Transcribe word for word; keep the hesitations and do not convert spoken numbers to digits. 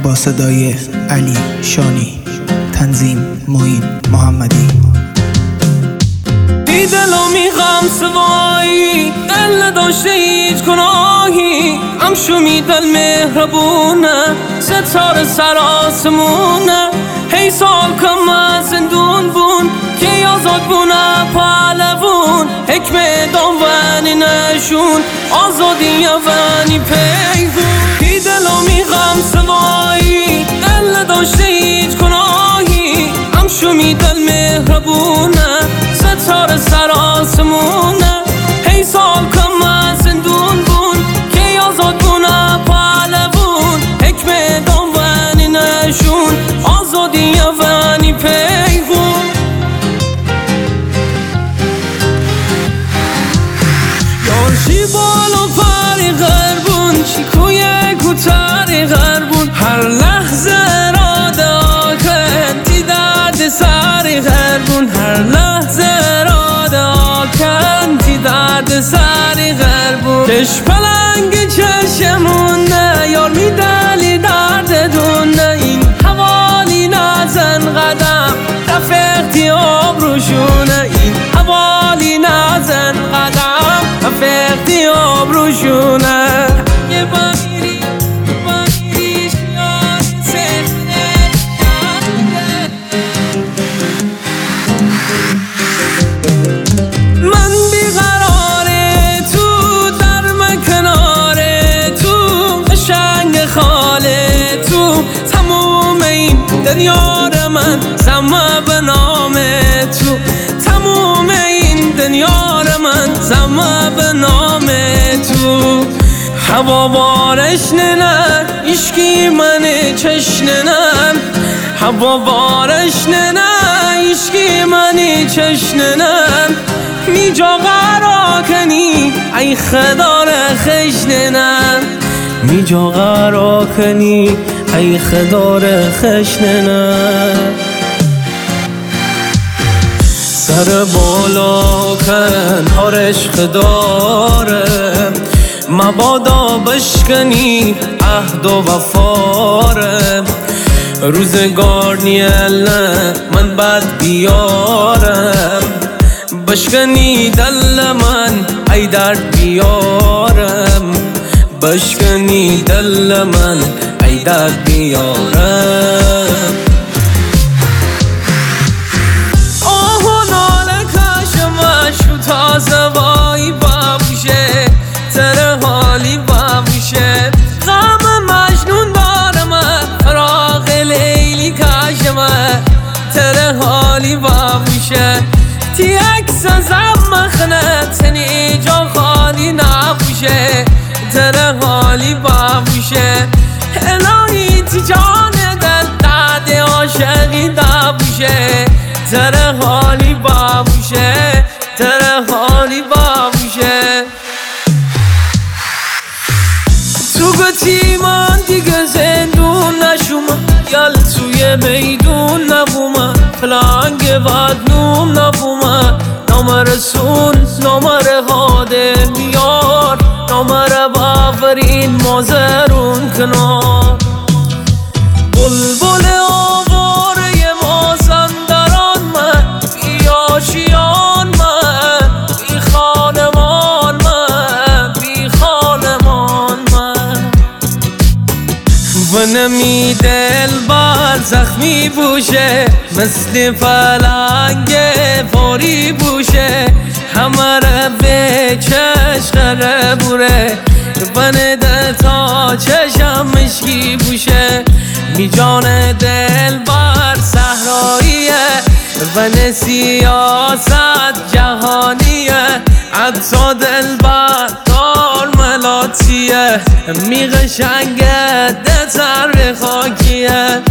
با صدای علی شانی، تنظیم معین محمدی. بی دل و میخوام سوایی، دل نداشته هیچ گناهی، همشو میدل مهربونه، ستاره سر آسمونه. هی سال کم از زندون بون که آزاد بونه پهلوون، حکمه دامونی نشون آزادی ونی پیگون. بی دل و میخوام سوایی، دل نداشته هیچ گناهی، همشو میدل مهربونه، ستاره سر آسمونه. هی سال کم از زندون بون که آزاد بونه پهلوون، حکمه دامونی نشون آزادی ونی پیگون. یارشی بالو پری غربون، چیکوی کوتری غربون، هر لحظه اراده آکن تی درد سری غربون، هر لحظه اراده آکن تی درد سری غربون. کش پلنگ چشمونه یار میدلی درد دونه، این حوالی نزن قدم رفقتی آبروشونه، این حوالی نزن قدم رفقتی آبروشونه. یه بامیری بامیریش یاد سخته من بیقراره تو در من کناره تو، قشنگ خاله تو تموم این دنیا رو من زمه به نام تو، تموم این دنیا رو من زمه به نام تو. هوا بارش نه اشکی من چشنه نه، هوا بارش نه اشکی من چشنه نه. می جا قرار کنی ای خدار خشنه نه، می جا قرار کنی ای خدار خشنه نه. سر بالا کن هر عشق داره، مبادا بشکنی عهد و وفاره. روزگار نیل نه من بد بیارم، بشکنی دل من ای درد بیارم، بشکنی دل من ای درد بیارم. تازه وای بابوشه تره حالی بابوشه، غم مجنون دارم فراغ لیلی کاشم تره حالی بابوشه. تی اکس زم خنتنی جا خالی نبوشه، تره حالی بابوشه. الهی تی جان دل داد عاشقی دابوشه، تره حالی بابوشه، تره حالی بابوشه. تو گتی من دیگه زندون نشومم، یال توی میدون نبومم، پلنگ ودنوم نبومم. نامر رسون نامر هاده میار، نامر بافرین مازرون کنار. بلبل آواره مازندران من، بیاشیان من، بی خانمان من، بی خانمان من. و نمی دل بر زخمی بوشه، مثل پلنگ پاری بوشه. همه رو به چشقره بوره، و نده تا چشم مشکی بوشه. می جان دل بر صحراییه، و نه سیاست جهانیه. حتی دل بر دار ملاتیه، می قشنگه ده تر خاکیه.